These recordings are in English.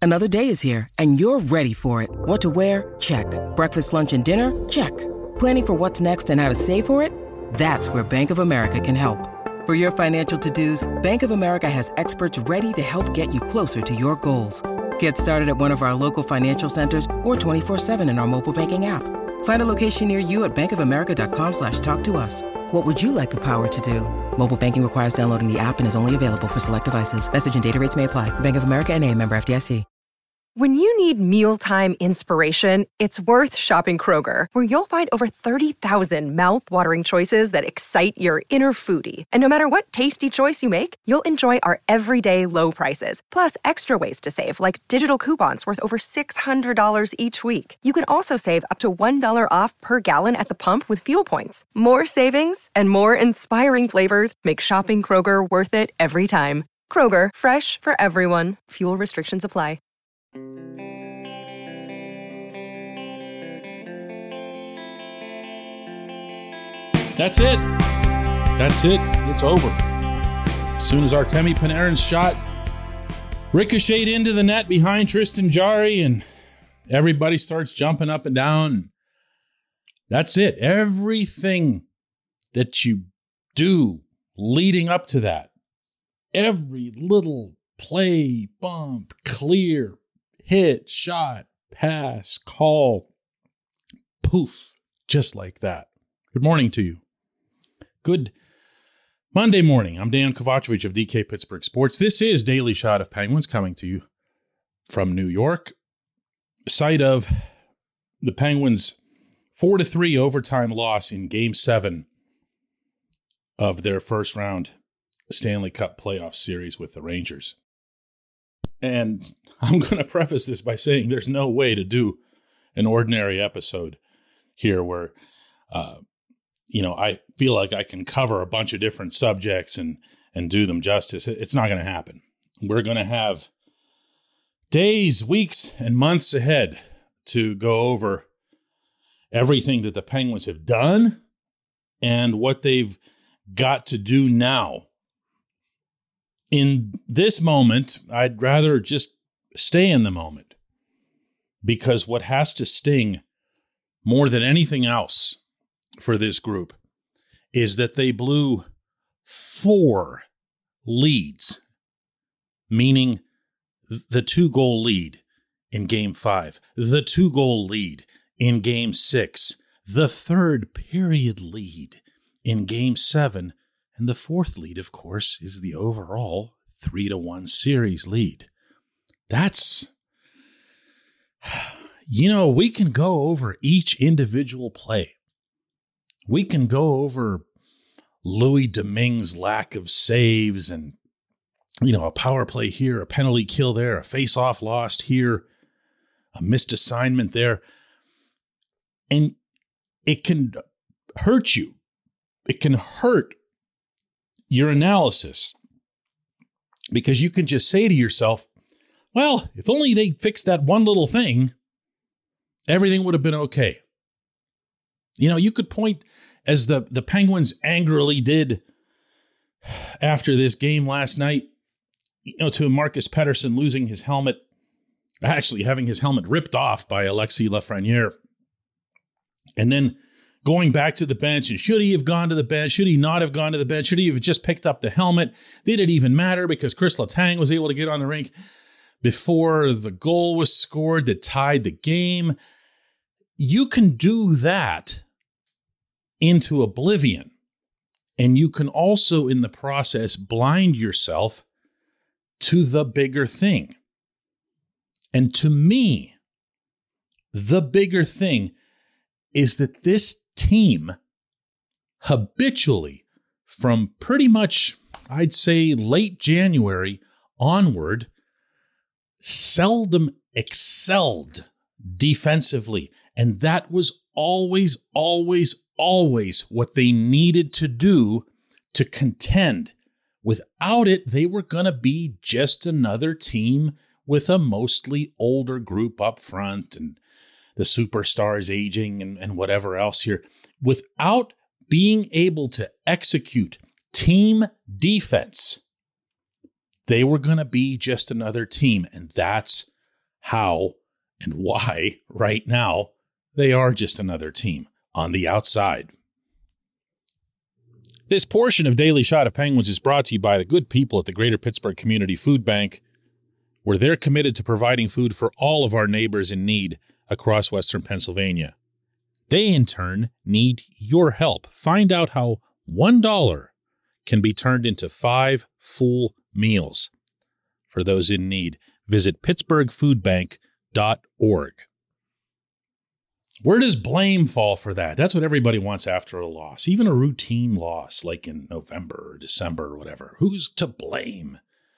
Another day is here, and you're ready for it. What to wear? Check. Breakfast, lunch, and dinner? Check. Planning for what's next and how to save for it? That's where Bank of America can help. For your financial to-dos, Bank of America has experts ready to help get you closer to your goals. Get started at one of our local financial centers or 24/7 in our mobile banking app. Find a location near you at bankofamerica.com/talktous. What would you like the power to do? Mobile banking requires downloading the app and is only available for select devices. Message and data rates may apply. Bank of America N.A., member FDIC. When you need mealtime inspiration, it's worth shopping Kroger, where you'll find over 30,000 mouth-watering choices that excite your inner foodie. And no matter what tasty choice you make, you'll enjoy our everyday low prices, plus extra ways to save, like digital coupons worth over $600 each week. You can also save up to $1 off per gallon at the pump with fuel points. More savings and more inspiring flavors make shopping Kroger worth it every time. Kroger, fresh for everyone. Fuel restrictions apply. That's it. That's it. It's over. As soon as Artemi Panarin's shot ricocheted into the net behind Tristan Jarry and everybody starts jumping up and down. That's it. Everything that you do leading up to that, every little play, bump, clear, hit, shot, pass, call, poof, just like that. Good morning to you. Good Monday morning. I'm Dan Kovacevic of DK Pittsburgh Sports. This is Daily Shot of Penguins coming to you from New York, site of the Penguins' 4-3 overtime loss in Game 7 of their first round Stanley Cup playoff series with the Rangers. And I'm going to preface this by saying there's no way to do an ordinary episode here where, I feel like I can cover a bunch of different subjects and do them justice. It's not going to happen. We're going to have days, weeks, and months ahead to go over everything that the Penguins have done and what they've got to do now. In this moment, I'd rather just stay in the moment, because what has to sting more than anything else for this group is that they blew 4 leads, meaning the 2-goal lead in Game 5, the 2-goal lead in Game 6, the 3rd period lead in Game 7, and the 4th lead, of course, is the overall 3-1 series lead. That's, we can go over each individual play. We can go over Louis Domingue's lack of saves and, a power play here, a penalty kill there, a face-off lost here, a missed assignment there. And it can hurt you. It can hurt your analysis, because you can just say to yourself, well, if only they fixed that one little thing, everything would have been okay. You could point, as the Penguins angrily did after this game last night, to Marcus Pettersson losing his helmet, actually having his helmet ripped off by Alexis Lafreniere, and then going back to the bench. And should he have gone to the bench? Should he not have gone to the bench? Should he have just picked up the helmet? Did it even matter? Because Chris Letang was able to get on the rink before the goal was scored that tied the game. You can do that into oblivion. And you can also, in the process, blind yourself to the bigger thing. And to me, the bigger thing is that this team habitually, from pretty much, I'd say, late January onward, seldom excelled defensively. And that was always what they needed to do to contend. Without it, they were going to be just another team with a mostly older group up front and the superstars aging and whatever else here. Without being able to execute team defense, they were going to be just another team. And that's how and why right now they are just another team on the outside. This portion of Daily Shot of Penguins is brought to you by the good people at the Greater Pittsburgh Community Food Bank, where they're committed to providing food for all of our neighbors in need across Western Pennsylvania. They, in turn, need your help. Find out how $1 can be turned into 5 full meals for those in need. Visit pittsburghfoodbank.org. Where does blame fall for that? That's what everybody wants after a loss, even a routine loss like in November or December or whatever. Who's to blame?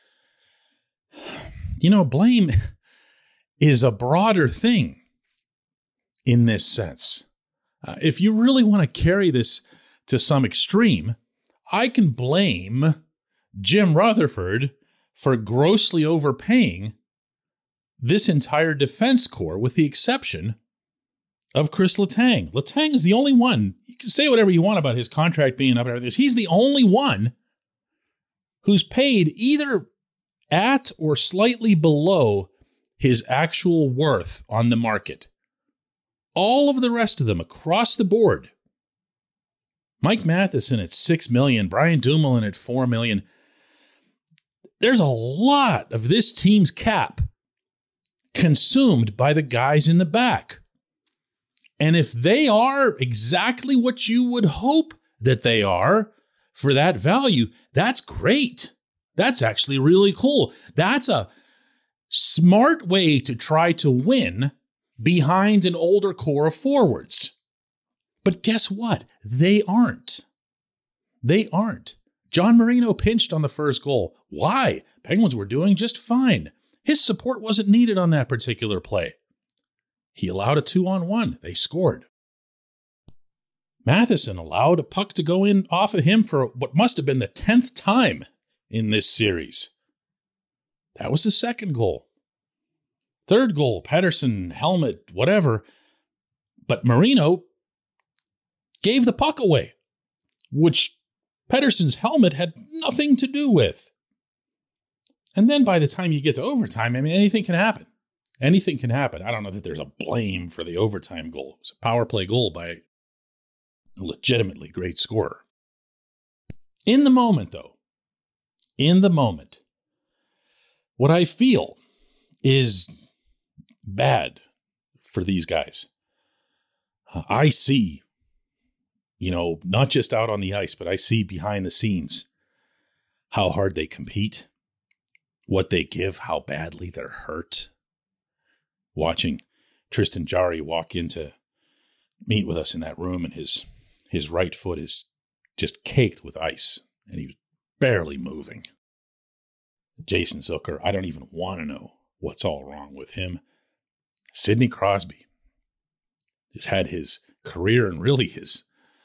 You know, blame is a broader thing in this sense. If you really want to carry this to some extreme, I can blame Jim Rutherford for grossly overpaying this entire defense corps with the exception of Chris Letang. Letang is the only one. You can say whatever you want about his contract being up and everything. He's the only one who's paid either at or slightly below his actual worth on the market. All of the rest of them across the board. Mike Matheson at $6 million, Brian Dumoulin at $4 million. There's a lot of this team's cap consumed by the guys in the back. And if they are exactly what you would hope that they are for that value, that's great. That's actually really cool. That's a smart way to try to win behind an older core of forwards. But guess what? They aren't. They aren't. John Marino pinched on the first goal. Why? Penguins were doing just fine. His support wasn't needed on that particular play. He allowed a 2-on-1. They scored. Matheson allowed a puck to go in off of him for what must have been the 10th time in this series. That was the second goal. Third goal, Pettersson, helmet, whatever. But Marino gave the puck away, which Pettersson's helmet had nothing to do with. And then by the time you get to overtime, I mean, anything can happen. Anything can happen. I don't know that there's a blame for the overtime goal. It was a power play goal by a legitimately great scorer. In the moment, though, what I feel is bad for these guys. I see, not just out on the ice, but I see behind the scenes how hard they compete, what they give, how badly they're hurt. Watching Tristan Jarry walk in to meet with us in that room, and his right foot is just caked with ice, and he was barely moving. Jason Zucker, I don't even want to know what's all wrong with him. Sidney Crosby has had his career and really his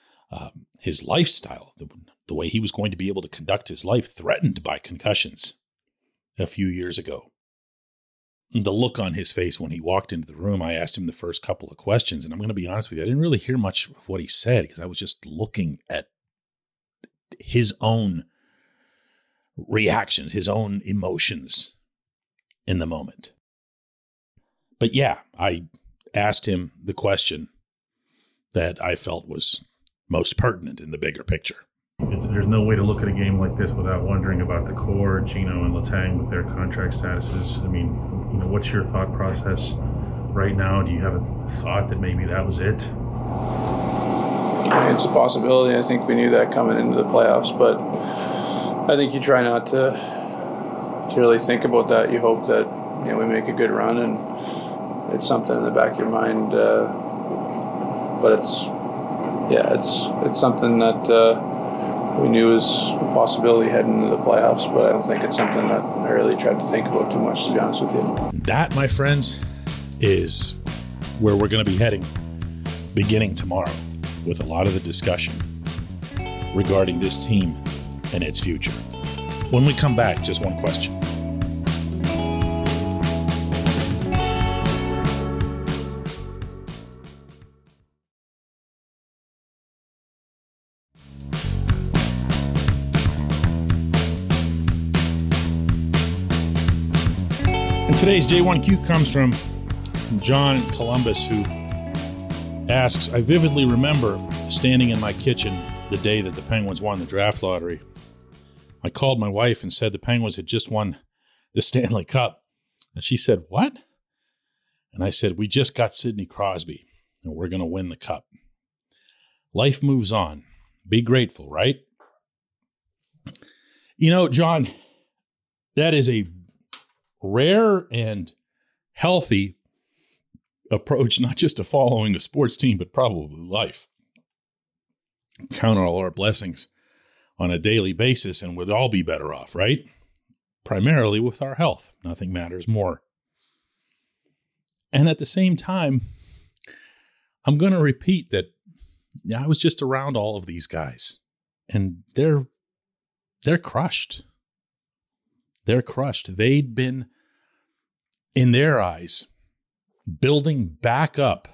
lifestyle, the way he was going to be able to conduct his life, threatened by concussions a few years ago. The look on his face when he walked into the room, I asked him the first couple of questions, and I'm going to be honest with you, I didn't really hear much of what he said because I was just looking at his own reactions, his own emotions in the moment. But yeah, I asked him the question that I felt was most pertinent in the bigger picture. There's no way to look at a game like this without wondering about the core, Gino and Letang with their contract statuses. I mean, what's your thought process right now? Do you have a thought that maybe that was it? It's a possibility. I think we knew that coming into the playoffs, but I think you try not to really think about that. You hope that we make a good run, and it's something in the back of your mind. But it's something that we knew was a possibility heading into the playoffs, but I don't think it's something that I really tried to think about too much, to be honest with you. That, my friends, is where we're going to be heading beginning tomorrow with a lot of the discussion regarding this team and its future. When we come back, just one question. And today's J1Q comes from John in Columbus, who asks, I vividly remember standing in my kitchen the day that the Penguins won the draft lottery. I called my wife and said the Penguins had just won the Stanley Cup. And she said, what? And I said, we just got Sidney Crosby, and we're going to win the Cup. Life moves on. Be grateful, right? You know, John, that is a rare and healthy approach, not just to following a sports team, but probably life. Count all our blessings on a daily basis and we'd all be better off, right? Primarily with our health. Nothing matters more. And at the same time, I'm going to repeat that I was just around all of these guys, and they're crushed. They're crushed. They'd been, in their eyes, building back up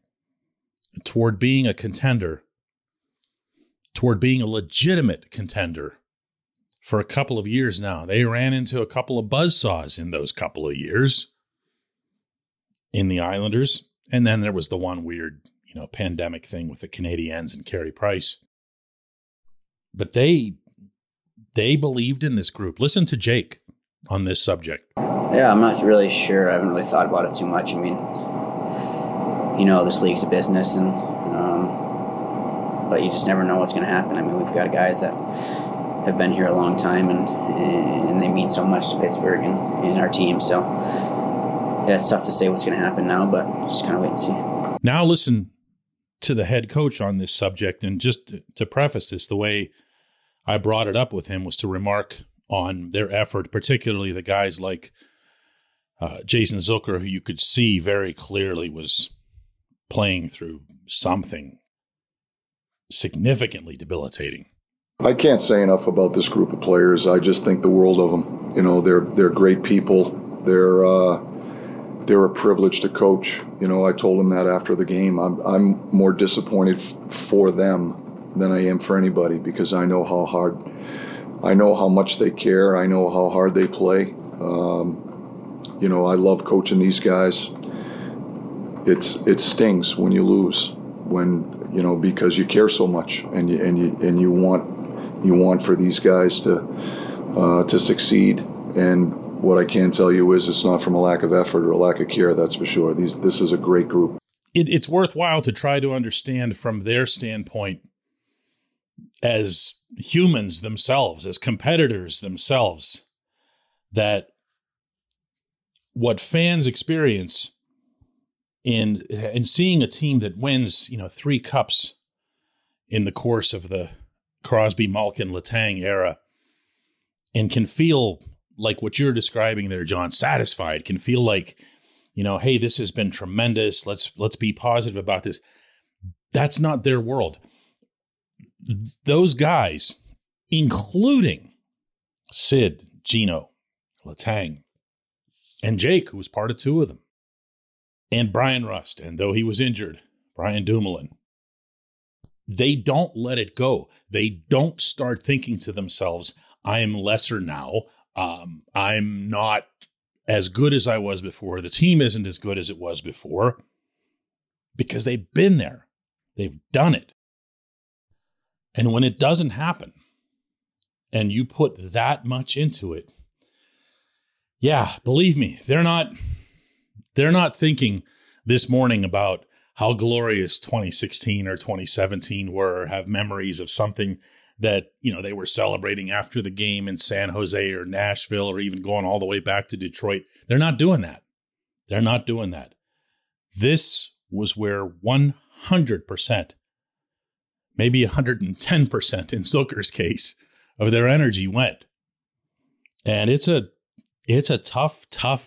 toward being a contender, toward being a legitimate contender for a couple of years now. They ran into a couple of buzzsaws in those couple of years in the Islanders. And then there was the one weird, pandemic thing with the Canadiens and Carey Price. But they believed in this group. Listen to Jake on this subject. Yeah, I'm not really sure. I haven't really thought about it too much. I mean, this league's a business, and but you just never know what's going to happen. I mean, we've got guys that have been here a long time, and they mean so much to Pittsburgh and our team. So, yeah, it's tough to say what's going to happen now, but just kind of wait and see. Now listen to the head coach on this subject, and just to preface this, the way I brought it up with him was to remark on their effort, particularly the guys like Jason Zucker, who you could see very clearly was playing through something significantly debilitating. I can't say enough about this group of players. I just think the world of them. They're great people. They're a privilege to coach. I told them that after the game. I'm more disappointed for them than I am for anybody, because I know how much they care. I know how hard they play. I love coaching these guys. It stings when you lose, because you care so much, and you want for these guys to succeed. And what I can tell you is it's not from a lack of effort or a lack of care, that's for sure. This is a great group. It's worthwhile to try to understand from their standpoint as humans themselves, as competitors themselves, that what fans experience in seeing a team that wins, 3 cups in the course of the Crosby, Malkin, Letang era, and can feel like what you're describing there, John, satisfied, can feel like, hey, this has been tremendous. Let's be positive about this. That's not their world. Those guys, including Sid, Gino, Letang, and Jake, who was part of 2 of them, and Brian Rust, and though he was injured, Brian Dumoulin, they don't let it go. They don't start thinking to themselves, I am lesser now. I'm not as good as I was before. The team isn't as good as it was before, because they've been there. They've done it. And when it doesn't happen and you put that much into it, yeah, believe me, they're not thinking this morning about how glorious 2016 or 2017 were, or have memories of something that, they were celebrating after the game in San Jose or Nashville, or even going all the way back to Detroit. They're not doing that. They're not doing that. This was where 100%, maybe 110% in Zucker's case, of their energy went. And it's a tough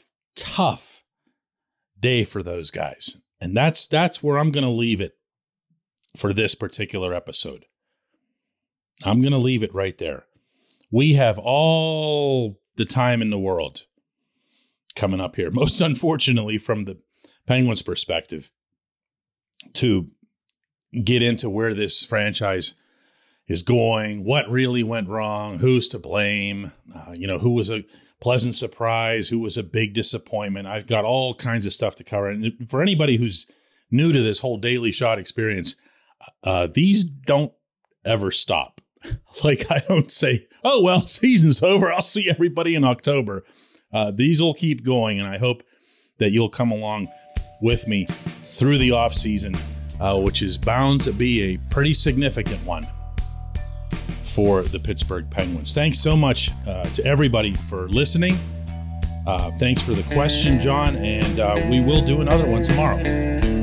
day for those guys. And that's where I'm going to leave it for this particular episode. I'm going to leave it right there. We have all the time in the world coming up here, most unfortunately from the Penguins' perspective, to get into where this franchise is going, what really went wrong, who's to blame, who was a pleasant surprise, who was a big disappointment. I've got all kinds of stuff to cover. And for anybody who's new to this whole Daily Shot experience, these don't ever stop. Like, I don't say, oh, well, season's over, I'll see everybody in October. These will keep going, and I hope that you'll come along with me through the off season, which is bound to be a pretty significant one for the Pittsburgh Penguins. Thanks so much to everybody for listening. Thanks for the question, John, and we will do another one tomorrow.